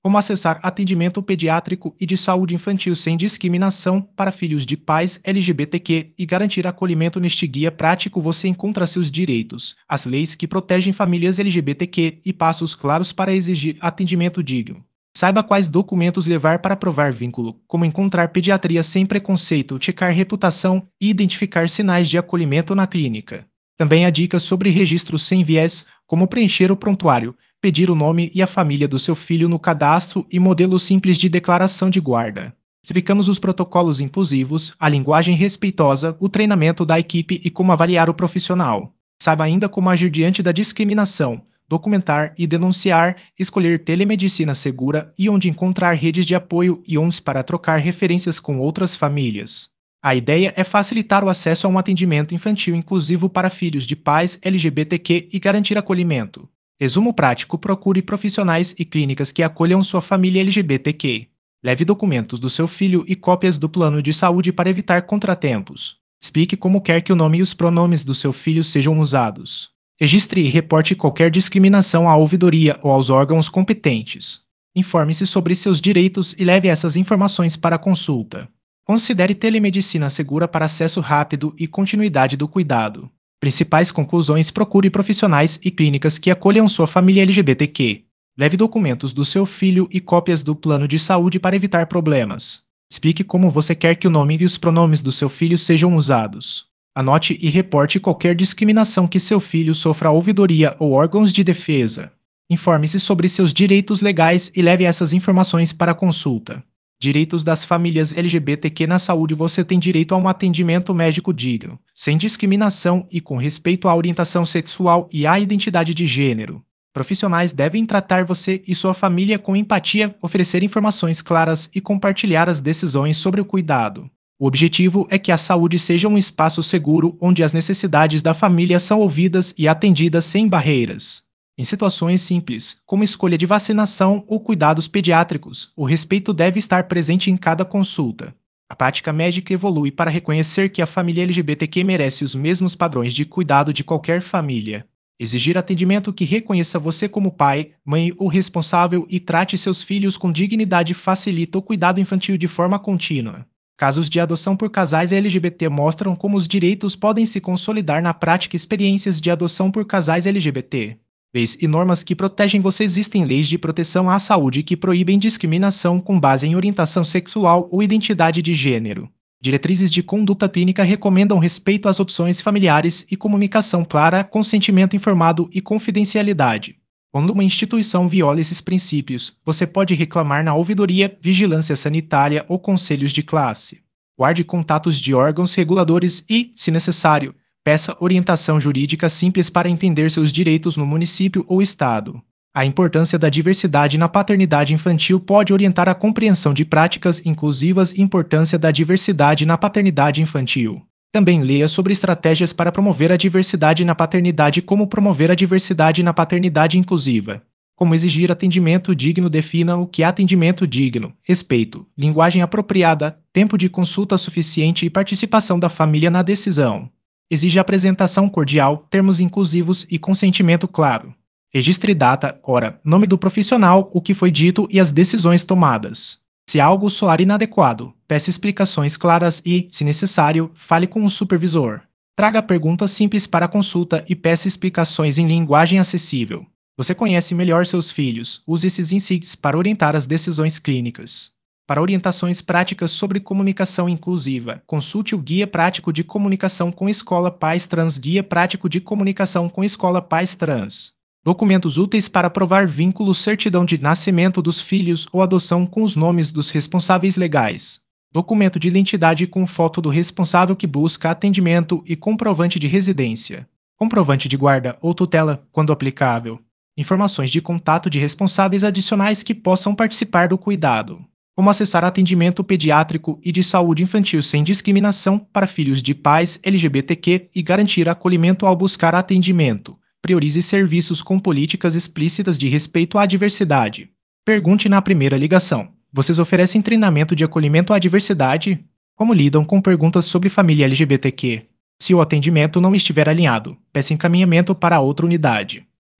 Como acessar atendimento pediátrico e de saúde infantil sem discriminação para filhos de pais LGBTQ e garantir acolhimento neste guia prático você encontra seus direitos, as leis que protegem famílias LGBTQ e passos claros para exigir atendimento digno. Saiba quais documentos levar para provar vínculo, como encontrar pediatria sem preconceito, checar reputação e identificar sinais de acolhimento na clínica. Também há dicas sobre registro sem viés, como preencher o prontuário, pedir o nome e a família do seu filho no cadastro e modelos simples de declaração de guarda. Explicamos os protocolos inclusivos, a linguagem respeitosa, o treinamento da equipe e como avaliar o profissional. Saiba ainda como agir diante da discriminação, documentar e denunciar, escolher telemedicina segura e onde encontrar redes de apoio e ONGs para trocar referências com outras famílias. A ideia é facilitar o acesso a um atendimento infantil inclusivo para filhos de pais LGBTQ e garantir acolhimento. Resumo prático: procure profissionais e clínicas que acolham sua família LGBTQ. Leve documentos do seu filho e cópias do plano de saúde para evitar contratempos. Explique como quer que o nome e os pronomes do seu filho sejam usados. Registre e reporte qualquer discriminação à ouvidoria ou aos órgãos competentes. Informe-se sobre seus direitos e leve essas informações para consulta. Considere telemedicina segura para acesso rápido e continuidade do cuidado. Principais conclusões: procure profissionais e clínicas que acolham sua família LGBTQ. Leve documentos do seu filho e cópias do plano de saúde para evitar problemas. Explique como você quer que o nome e os pronomes do seu filho sejam usados. Anote e reporte qualquer discriminação que seu filho sofra à ouvidoria ou órgãos de defesa. Informe-se sobre seus direitos legais e leve essas informações para consulta. Direitos das famílias LGBTQ na saúde: você tem direito a um atendimento médico digno, sem discriminação e com respeito à orientação sexual e à identidade de gênero. Profissionais devem tratar você e sua família com empatia, oferecer informações claras e compartilhar as decisões sobre o cuidado. O objetivo é que a saúde seja um espaço seguro onde as necessidades da família são ouvidas e atendidas sem barreiras. Em situações simples, como escolha de vacinação ou cuidados pediátricos, o respeito deve estar presente em cada consulta. A prática médica evolui para reconhecer que a família LGBTQ merece os mesmos padrões de cuidado de qualquer família. Exigir atendimento que reconheça você como pai, mãe ou responsável e trate seus filhos com dignidade facilita o cuidado infantil de forma contínua. Casos de adoção por casais LGBT mostram como os direitos podem se consolidar na prática. Experiências de adoção por casais LGBT. Leis e normas que protegem você: existem leis de proteção à saúde que proíbem discriminação com base em orientação sexual ou identidade de gênero. Diretrizes de conduta clínica recomendam respeito às opções familiares e comunicação clara, consentimento informado e confidencialidade. Quando uma instituição viola esses princípios, você pode reclamar na ouvidoria, vigilância sanitária ou conselhos de classe. Guarde contatos de órgãos reguladores e, se necessário, peça orientação jurídica simples para entender seus direitos no município ou estado. A importância da diversidade na paternidade infantil pode orientar a compreensão de práticas inclusivas. Importância da diversidade na paternidade infantil. Também leia sobre estratégias para promover a diversidade na paternidade, como promover a diversidade na paternidade inclusiva. Como exigir atendimento digno: defina o que é atendimento digno, respeito, linguagem apropriada, tempo de consulta suficiente e participação da família na decisão. Exige apresentação cordial, termos inclusivos e consentimento claro. Registre data, hora, nome do profissional, o que foi dito e as decisões tomadas. Se algo soar inadequado, peça explicações claras e, se necessário, fale com o supervisor. Traga perguntas simples para a consulta e peça explicações em linguagem acessível. Você conhece melhor seus filhos, use esses insights para orientar as decisões clínicas. Para orientações práticas sobre comunicação inclusiva, consulte o Guia Prático de Comunicação com Escola Pais Trans. Guia Prático de Comunicação com Escola Pais Trans. Documentos úteis para provar vínculo: certidão de nascimento dos filhos ou adoção com os nomes dos responsáveis legais. Documento de identidade com foto do responsável que busca atendimento e comprovante de residência. Comprovante de guarda ou tutela, quando aplicável. Informações de contato de responsáveis adicionais que possam participar do cuidado. Como acessar atendimento pediátrico e de saúde infantil sem discriminação para filhos de pais LGBTQ e garantir acolhimento ao buscar atendimento. Priorize serviços com políticas explícitas de respeito à diversidade. Pergunte na primeira ligação: vocês oferecem treinamento de acolhimento à diversidade? Como lidam com perguntas sobre família LGBTQ? Se o atendimento não estiver alinhado, peça encaminhamento para outra unidade.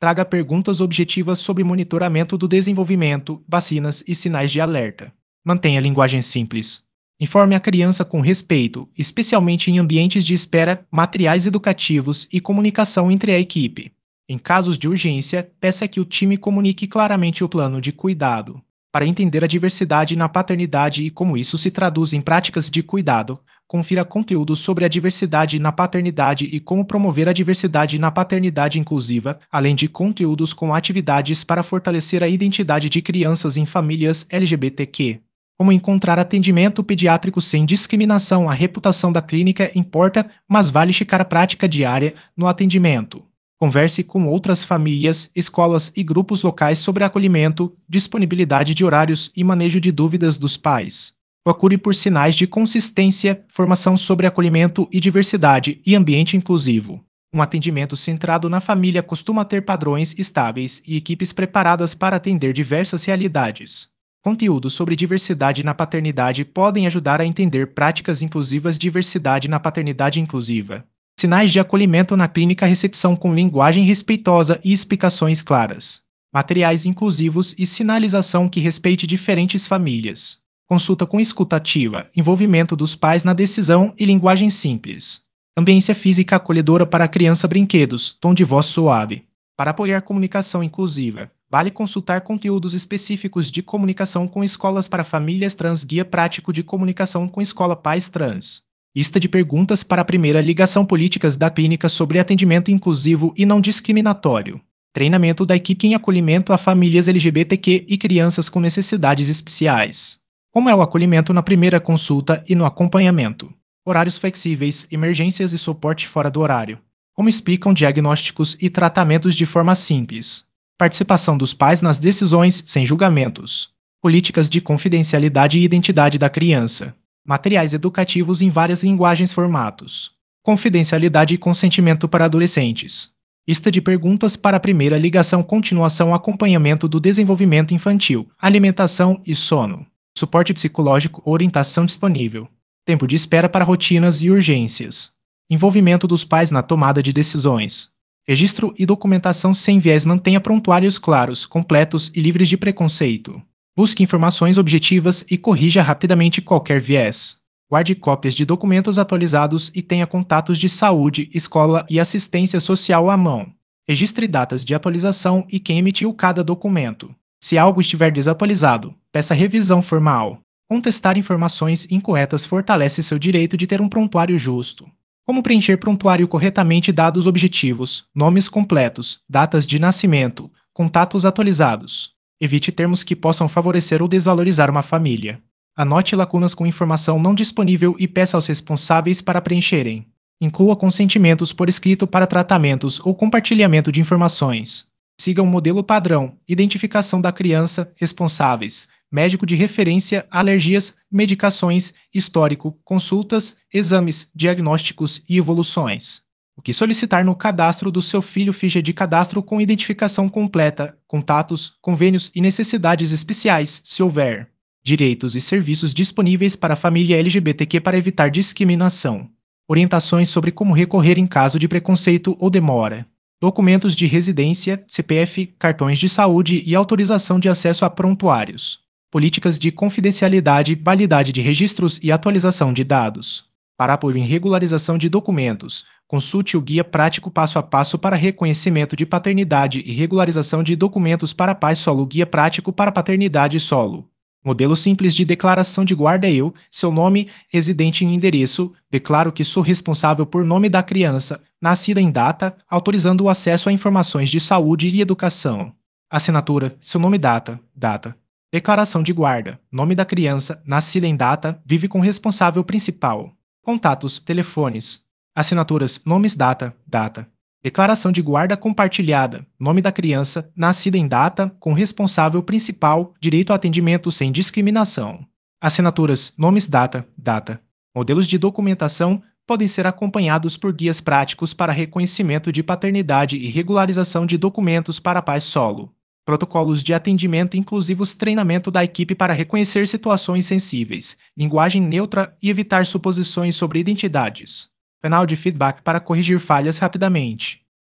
Traga perguntas objetivas sobre monitoramento do desenvolvimento, vacinas e sinais de alerta. Mantenha a linguagem simples. Informe a criança com respeito, especialmente em ambientes de espera, materiais educativos e comunicação entre a equipe. Em casos de urgência, peça que o time comunique claramente o plano de cuidado. Para entender a diversidade na paternidade e como isso se traduz em práticas de cuidado, confira conteúdos sobre a diversidade na paternidade e como promover a diversidade na paternidade inclusiva, além de conteúdos com atividades para fortalecer a identidade de crianças em famílias LGBTQ. Como encontrar atendimento pediátrico sem discriminação. A reputação da clínica importa, mas vale checar a prática diária no atendimento. Converse com outras famílias, escolas e grupos locais sobre acolhimento, disponibilidade de horários e manejo de dúvidas dos pais. Procure por sinais de consistência, formação sobre acolhimento e diversidade e ambiente inclusivo. Um atendimento centrado na família costuma ter padrões estáveis e equipes preparadas para atender diversas realidades. Conteúdos sobre diversidade na paternidade podem ajudar a entender práticas inclusivas. Diversidade na paternidade inclusiva. Sinais de acolhimento na clínica. Recepção com linguagem respeitosa e explicações claras. Materiais inclusivos e sinalização que respeite diferentes famílias. Consulta com escuta ativa, envolvimento dos pais na decisão e linguagem simples. Ambiência física acolhedora para a criança. Brinquedos, tom de voz suave. Para apoiar comunicação inclusiva, vale consultar conteúdos específicos de comunicação com escolas para famílias trans. Guia prático de comunicação com escola pais trans. Lista de perguntas para a primeira ligação. Políticas da clínica sobre atendimento inclusivo e não discriminatório. Treinamento da equipe em acolhimento a famílias LGBTQ e crianças com necessidades especiais. Como é o acolhimento na primeira consulta e no acompanhamento? Horários flexíveis, emergências e suporte fora do horário. Como explicam diagnósticos e tratamentos de forma simples. Participação dos pais nas decisões sem julgamentos. Políticas de confidencialidade e identidade da criança. Materiais educativos em várias linguagens. Formatos. Confidencialidade e consentimento para adolescentes. Lista de perguntas para a primeira ligação. Continuação. Acompanhamento do desenvolvimento infantil, alimentação e sono. Suporte psicológico. Orientação disponível. Tempo de espera para rotinas e urgências. Envolvimento dos pais na tomada de decisões. Registro e documentação sem viés. Mantenha prontuários claros, completos e livres de preconceito. Busque informações objetivas e corrija rapidamente qualquer viés. Guarde cópias de documentos atualizados e tenha contatos de saúde, escola e assistência social à mão. Registre datas de atualização e quem emitiu cada documento. Se algo estiver desatualizado, peça revisão formal. Contestar informações incorretas fortalece seu direito de ter um prontuário justo. Como preencher prontuário corretamente. Dados objetivos, nomes completos, datas de nascimento, contatos atualizados. Evite termos que possam favorecer ou desvalorizar uma família. Anote lacunas com informação não disponível e peça aos responsáveis para preencherem. Inclua consentimentos por escrito para tratamentos ou compartilhamento de informações. Siga um modelo padrão, identificação da criança, responsáveis, médico de referência, alergias, medicações, histórico, consultas, exames, diagnósticos e evoluções. O que solicitar no cadastro do seu filho. Ficha de cadastro com identificação completa, contatos, convênios e necessidades especiais, se houver. Direitos e serviços disponíveis para a família LGBTQ para evitar discriminação. Orientações sobre como recorrer em caso de preconceito ou demora. Documentos de residência, CPF, cartões de saúde e autorização de acesso a prontuários. Políticas de confidencialidade, validade de registros e atualização de dados. Para apoio em regularização de documentos, consulte o Guia Prático Passo a Passo para Reconhecimento de Paternidade e Regularização de Documentos para Pais Solo. Guia Prático para Paternidade Solo. Modelo simples de declaração de guarda. Eu, seu nome, residente e endereço, declaro que sou responsável por nome da criança, nascida em data, autorizando o acesso a informações de saúde e educação. Assinatura, seu nome, data. Declaração de guarda, nome da criança, nascida em data, vive com responsável principal. Contatos, telefones. Assinaturas, nomes, data. Declaração de guarda compartilhada, nome da criança, nascida em data, com responsável principal, direito a atendimento sem discriminação. Assinaturas, nomes, data. Modelos de documentação podem ser acompanhados por guias práticos para reconhecimento de paternidade e regularização de documentos para pais solo. Protocolos de atendimento inclusivos. Treinamento da equipe para reconhecer situações sensíveis, linguagem neutra e evitar suposições sobre identidades. Canal de feedback para corrigir falhas rapidamente.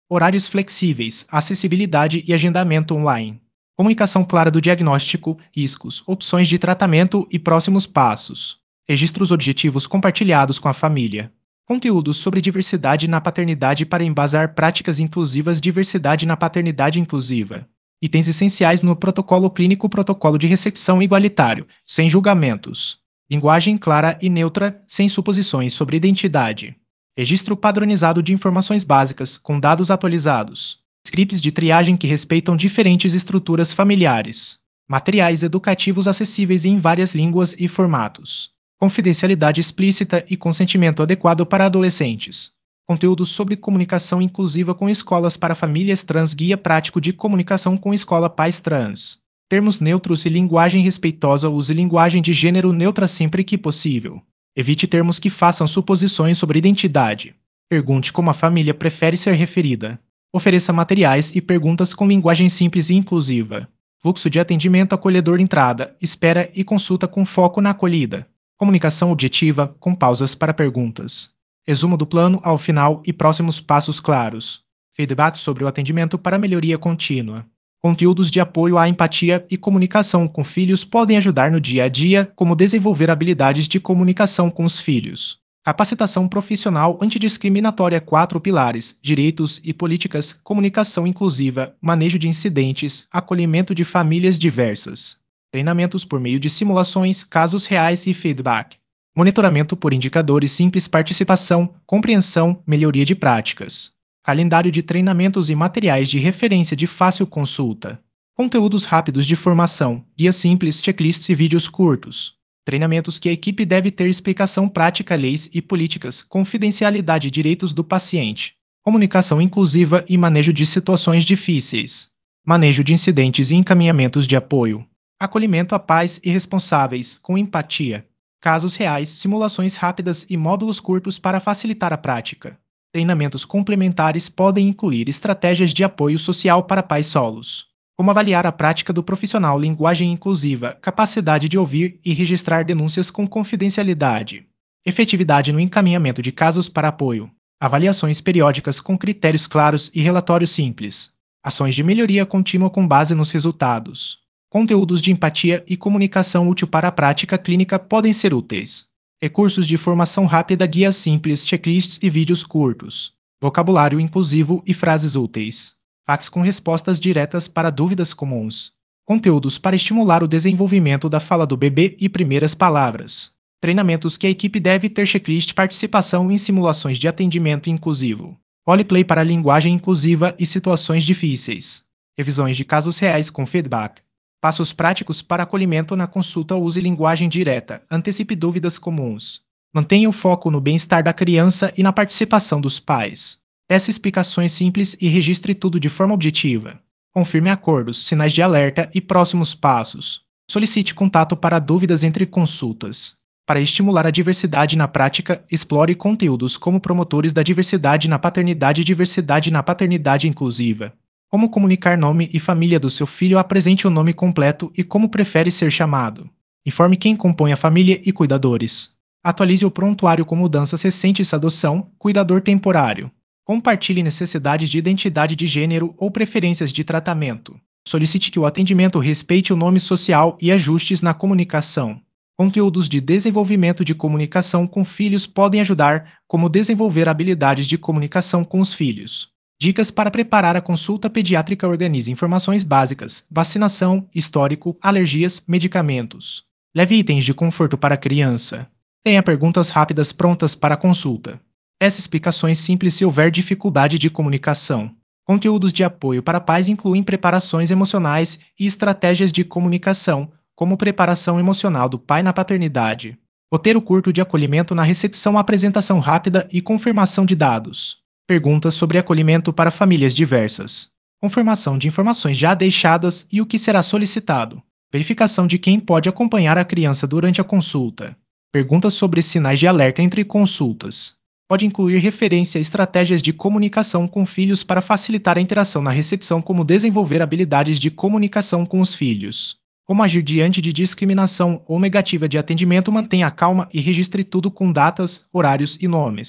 horários flexíveis, acessibilidade e agendamento online. Comunicação clara do diagnóstico, riscos, opções de tratamento e próximos passos. Registros objetivos compartilhados com a família. Conteúdos sobre diversidade na paternidade para embasar práticas inclusivas. Diversidade na paternidade inclusiva. Itens essenciais no protocolo clínico. Protocolo de recepção igualitário, sem julgamentos. Linguagem clara e neutra, sem suposições sobre identidade. Registro padronizado de informações básicas, com dados atualizados. Scripts de triagem que respeitam diferentes estruturas familiares. Materiais educativos acessíveis em várias línguas e formatos. Confidencialidade explícita e consentimento adequado para adolescentes. Conteúdos sobre comunicação inclusiva com escolas para famílias trans. Guia prático de comunicação com escola pais trans. Termos neutros e linguagem respeitosa. Use linguagem de gênero neutra sempre que possível. Evite termos que façam suposições sobre identidade. Pergunte como a família prefere ser referida. Ofereça materiais e perguntas com linguagem simples e inclusiva. Fluxo de atendimento acolhedor. Entrada, espera e consulta com foco na acolhida. Comunicação objetiva, com pausas para perguntas. Resumo do plano ao final e próximos passos claros. Feedback sobre o atendimento para melhoria contínua. Conteúdos de apoio à empatia e comunicação com filhos podem ajudar no dia a dia, como desenvolver habilidades de comunicação com os filhos. Capacitação profissional antidiscriminatória. 4 pilares: direitos e políticas, comunicação inclusiva, manejo de incidentes, acolhimento de famílias diversas. Treinamentos por meio de simulações, casos reais e feedback. Monitoramento por indicadores simples. Participação, compreensão, melhoria de práticas. Calendário de treinamentos e materiais de referência de fácil consulta. Conteúdos rápidos de formação, guias simples, checklists e vídeos curtos. Treinamentos que a equipe deve ter. Explicação prática, leis e políticas, confidencialidade e direitos do paciente. Comunicação inclusiva e manejo de situações difíceis. Manejo de incidentes e encaminhamentos de apoio. Acolhimento a pais e responsáveis, com empatia. Casos reais, simulações rápidas e módulos curtos para facilitar a prática. Treinamentos complementares podem incluir estratégias de apoio social para pais solos. Como avaliar a prática do profissional. Linguagem inclusiva, capacidade de ouvir e registrar denúncias com confidencialidade. Efetividade no encaminhamento de casos para apoio. Avaliações periódicas com critérios claros e relatórios simples. Ações de melhoria contínua com base nos resultados. Conteúdos de empatia e comunicação útil para a prática clínica podem ser úteis. Recursos de formação rápida, guias simples, checklists e vídeos curtos. Vocabulário inclusivo e frases úteis. Fax com respostas diretas para dúvidas comuns. Conteúdos para estimular o desenvolvimento da fala do bebê e primeiras palavras. Treinamentos que a equipe deve ter. Checklist. Participação em simulações de atendimento inclusivo. Roleplay para linguagem inclusiva e situações difíceis. Revisões de casos reais com feedback. Passos práticos para acolhimento na consulta. Use linguagem direta, antecipe dúvidas comuns. Mantenha o foco no bem-estar da criança e na participação dos pais. Peça explicações simples e registre tudo de forma objetiva. Confirme acordos, sinais de alerta e próximos passos. Solicite contato para dúvidas entre consultas. Para estimular a diversidade na prática, explore conteúdos como promotores da diversidade na paternidade e diversidade na paternidade inclusiva. Como comunicar nome e família do seu filho. Apresente o nome completo e como prefere ser chamado. Informe quem compõe a família e cuidadores. Atualize o prontuário com mudanças recentes. Adoção, cuidador temporário. Compartilhe necessidades de identidade de gênero ou preferências de tratamento. Solicite que o atendimento respeite o nome social e ajustes na comunicação. Conteúdos de desenvolvimento de comunicação com filhos podem ajudar, como desenvolver habilidades de comunicação com os filhos. Dicas para preparar a consulta pediátrica. Organize informações básicas, vacinação, histórico, alergias, medicamentos. Leve itens de conforto para a criança. Tenha perguntas rápidas prontas para a consulta. Peça explicações simples se houver dificuldade de comunicação. Conteúdos de apoio para pais incluem preparações emocionais e estratégias de comunicação, como preparação emocional do pai na paternidade. Roteiro curto de acolhimento na recepção. Apresentação rápida e confirmação de dados. Perguntas sobre acolhimento para famílias diversas. Confirmação de informações já deixadas e o que será solicitado. Verificação de quem pode acompanhar a criança durante a consulta. Perguntas sobre sinais de alerta entre consultas. Pode incluir referência a estratégias de comunicação com filhos para facilitar a interação na recepção, como desenvolver habilidades de comunicação com os filhos. Como agir diante de discriminação ou negativa de atendimento. Mantenha a calma e registre tudo com datas, horários e nomes.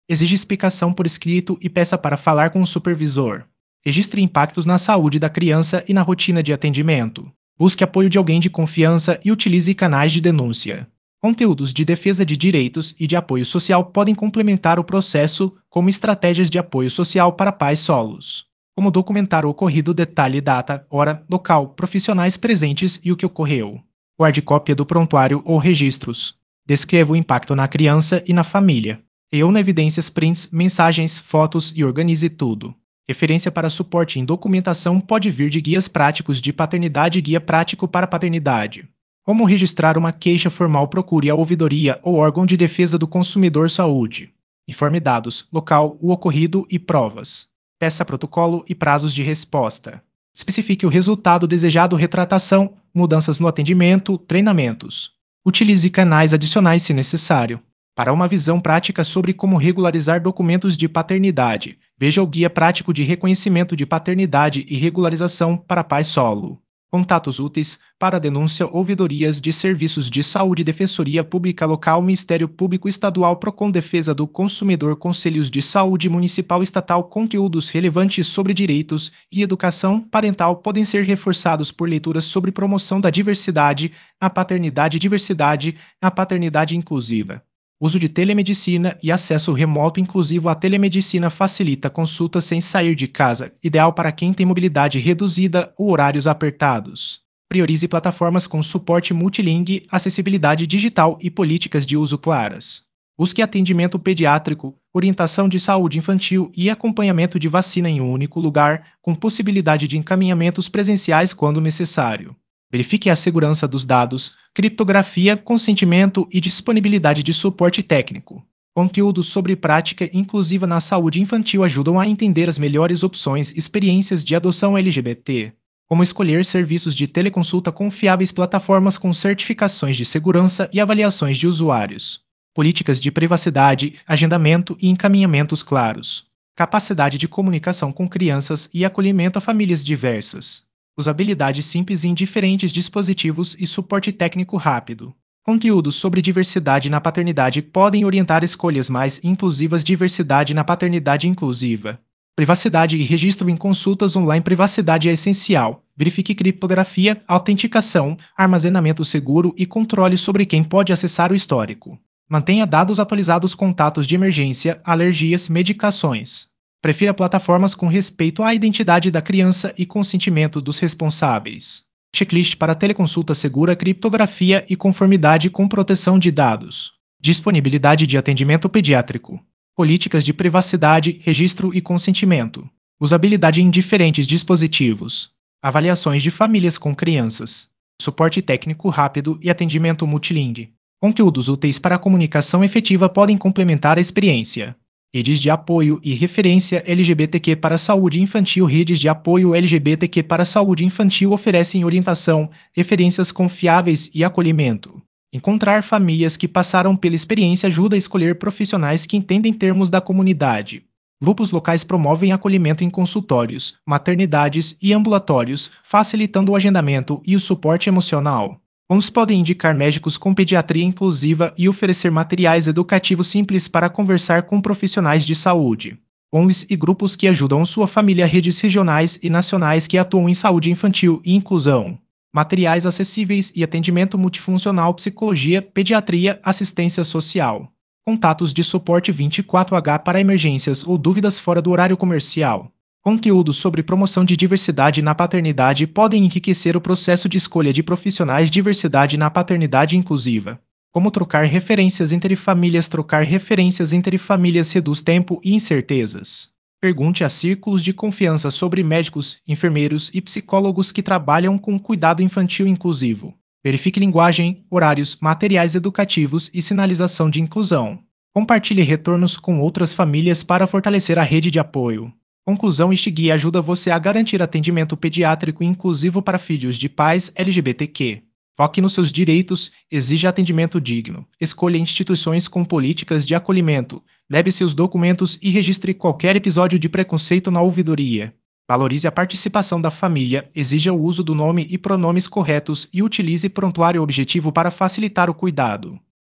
Exige explicação por escrito e peça para falar com o supervisor. Registre impactos na saúde da criança e na rotina de atendimento. Busque apoio de alguém de confiança e utilize canais de denúncia. Conteúdos de defesa de direitos e de apoio social podem complementar o processo, como estratégias de apoio social para pais solos. Como documentar o ocorrido, detalhe data, hora, local, profissionais presentes e o que ocorreu. Guarde cópia do prontuário ou registros. Descreva o impacto na criança e na família. Reúna evidências, prints, mensagens, fotos e organize tudo. Referência para suporte em documentação pode vir de guias práticos de paternidade e guia prático para paternidade. Como registrar uma queixa formal, procure a ouvidoria ou órgão de defesa do consumidor saúde. Informe dados, local, o ocorrido e provas. Peça protocolo e prazos de resposta. Especifique o resultado desejado, retratação, mudanças no atendimento, treinamentos. Utilize canais adicionais se necessário. Para uma visão prática sobre como regularizar documentos de paternidade, veja o Guia Prático de Reconhecimento de Paternidade e Regularização para Pai Solo. Contatos úteis para denúncia, ouvidorias de serviços de saúde, Defensoria Pública Local, Ministério Público Estadual, Procon, Defesa do Consumidor, Conselhos de Saúde Municipal, Estatal. Conteúdos relevantes sobre direitos e educação parental podem ser reforçados por leituras sobre promoção da diversidade, a paternidade, diversidade, a paternidade inclusiva. Uso de telemedicina e acesso remoto inclusivo. A telemedicina facilita consultas sem sair de casa, ideal para quem tem mobilidade reduzida ou horários apertados. Priorize plataformas com suporte multilingue, acessibilidade digital e políticas de uso claras. Busque atendimento pediátrico, orientação de saúde infantil e acompanhamento de vacina em um único lugar, com possibilidade de encaminhamentos presenciais quando necessário. Verifique a segurança dos dados, criptografia, consentimento e disponibilidade de suporte técnico. Conteúdos sobre prática inclusiva na saúde infantil ajudam a entender as melhores opções e experiências de adoção LGBT. Como escolher serviços de teleconsulta confiáveis, plataformas com certificações de segurança e avaliações de usuários. Políticas de privacidade, agendamento e encaminhamentos claros. Capacidade de comunicação com crianças e acolhimento a famílias diversas. Usabilidade simples em diferentes dispositivos e suporte técnico rápido. Conteúdos sobre diversidade na paternidade podem orientar escolhas mais inclusivas. Diversidade na paternidade inclusiva. Privacidade e registro em consultas online. Privacidade é essencial. Verifique criptografia, autenticação, armazenamento seguro e controle sobre quem pode acessar o histórico. Mantenha dados atualizados. Contatos de emergência, alergias, medicações. Prefira plataformas com respeito à identidade da criança e consentimento dos responsáveis. Checklist para teleconsulta segura, criptografia e conformidade com proteção de dados. Disponibilidade de atendimento pediátrico. Políticas de privacidade, registro e consentimento. Usabilidade em diferentes dispositivos. Avaliações de famílias com crianças. Suporte técnico rápido e atendimento multilingue. Conteúdos úteis para a comunicação efetiva podem complementar a experiência. Redes de apoio e referência LGBTQ para a saúde infantil. Redes de apoio LGBTQ para a saúde infantil oferecem orientação, referências confiáveis e acolhimento. Encontrar famílias que passaram pela experiência ajuda a escolher profissionais que entendem termos da comunidade. Grupos locais promovem acolhimento em consultórios, maternidades e ambulatórios, facilitando o agendamento e o suporte emocional. ONGs podem indicar médicos com pediatria inclusiva e oferecer materiais educativos simples para conversar com profissionais de saúde. ONGs e grupos que ajudam sua família. Redes regionais e nacionais que atuam em saúde infantil e inclusão. Materiais acessíveis e atendimento multifuncional. Psicologia, pediatria, assistência social. Contatos de suporte 24H para emergências ou dúvidas fora do horário comercial. Conteúdos sobre promoção de diversidade na paternidade podem enriquecer o processo de escolha de profissionais. Diversidade na paternidade inclusiva. Como trocar referências entre famílias. Trocar referências entre famílias reduz tempo e incertezas. Pergunte a círculos de confiança sobre médicos, enfermeiros e psicólogos que trabalham com cuidado infantil inclusivo. Verifique linguagem, horários, materiais educativos e sinalização de inclusão. Compartilhe retornos com outras famílias para fortalecer a rede de apoio. Conclusão: este guia ajuda você a garantir atendimento pediátrico inclusivo para filhos de pais LGBTQ. Foque nos seus direitos, exija atendimento digno, escolha instituições com políticas de acolhimento, leve seus documentos e registre qualquer episódio de preconceito na ouvidoria. Valorize a participação da família, exija o uso do nome e pronomes corretos e utilize prontuário objetivo para facilitar o cuidado.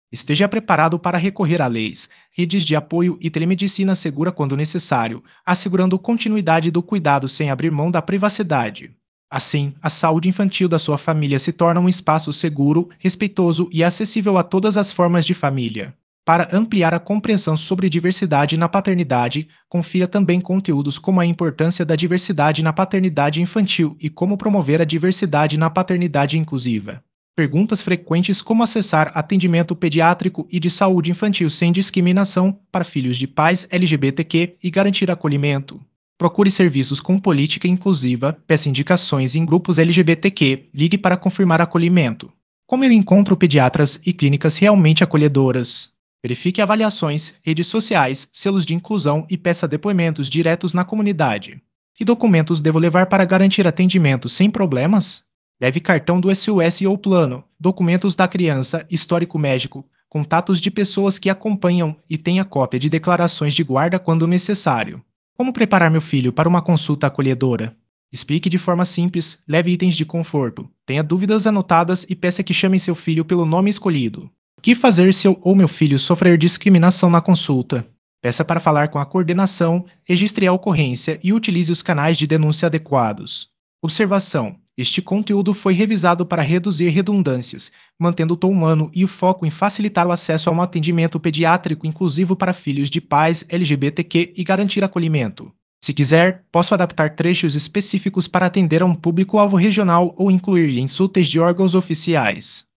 Esteja preparado para recorrer a leis, redes de apoio e telemedicina segura quando necessário, assegurando continuidade do cuidado sem abrir mão da privacidade. Assim, a saúde infantil da sua família se torna um espaço seguro, respeitoso e acessível a todas as formas de família. Para ampliar a compreensão sobre diversidade na paternidade, confira também conteúdos como a importância da diversidade na paternidade infantil e como promover a diversidade na paternidade inclusiva. Perguntas frequentes como acessar atendimento pediátrico e de saúde infantil sem discriminação para filhos de pais LGBTQ e garantir acolhimento. Procure serviços com política inclusiva, peça indicações em grupos LGBTQ, ligue para confirmar acolhimento. Como eu encontro pediatras e clínicas realmente acolhedoras? Verifique avaliações, redes sociais, selos de inclusão e peça depoimentos diretos na comunidade. Que documentos devo levar para garantir atendimento sem problemas? Leve cartão do SOS ou plano, documentos da criança, histórico médico, contatos de pessoas que acompanham e tenha cópia de declarações de guarda quando necessário. Como preparar meu filho para uma consulta acolhedora? Explique de forma simples, leve itens de conforto, tenha dúvidas anotadas e peça que chamem seu filho pelo nome escolhido. O que fazer se eu ou meu filho sofrer discriminação na consulta? Peça para falar com a coordenação, registre a ocorrência e utilize os canais de denúncia adequados. Observação: este conteúdo foi revisado para reduzir redundâncias, mantendo o tom humano e o foco em facilitar o acesso a um atendimento pediátrico inclusivo para filhos de pais LGBTQ e garantir acolhimento. Se quiser, posso adaptar trechos específicos para atender a um público-alvo regional ou incluir links úteis de órgãos oficiais.